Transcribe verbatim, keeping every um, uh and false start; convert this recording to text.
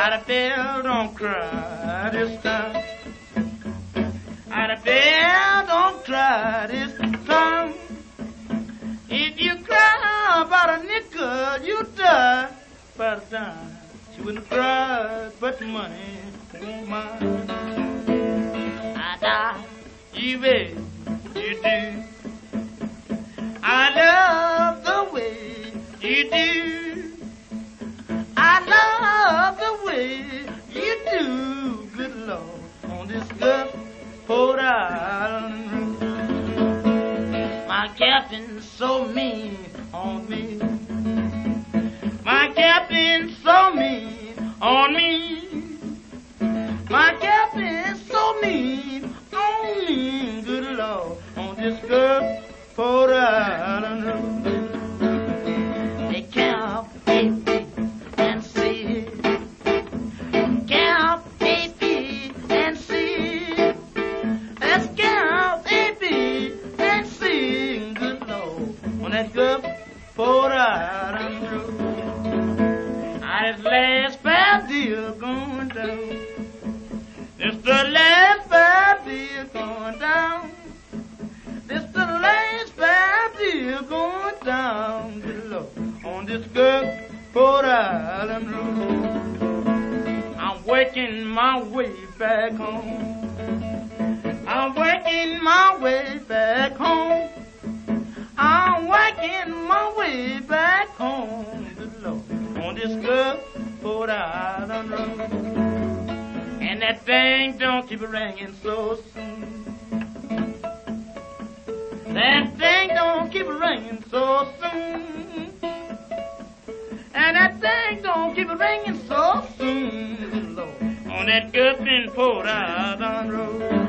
Out of bell, don't cry this time. Out of bell, don't cry this time. If you cry about a nickel, you die by the dime. She wouldn't cry, but money won't mind. I die, you bet you do. I love the way you do. I love the way you do, good Lord, on this Gulfport Island road. My captain's so mean on me. My captain's so mean on me. My captain's so mean on me, good Lord, on this Gulfport Island road. They count A, B, and C. Count A, B, and C. Let's count A, B, and C, good Lord, on that Gulfport Island road. This last bad deal going down. This the last bad deal going down. This the last bad deal going down, good Lord, on this Gulfport Island road. I'm working my way back home. I'm working my way back home. I'm working my way back home, good Lord, on this Gulfport Island road. And that thing don't keep ringing so soon. That thing don't keep ringing so soon. And that thing don't keep ringing so soon, Lord, on that Gulfport Island road.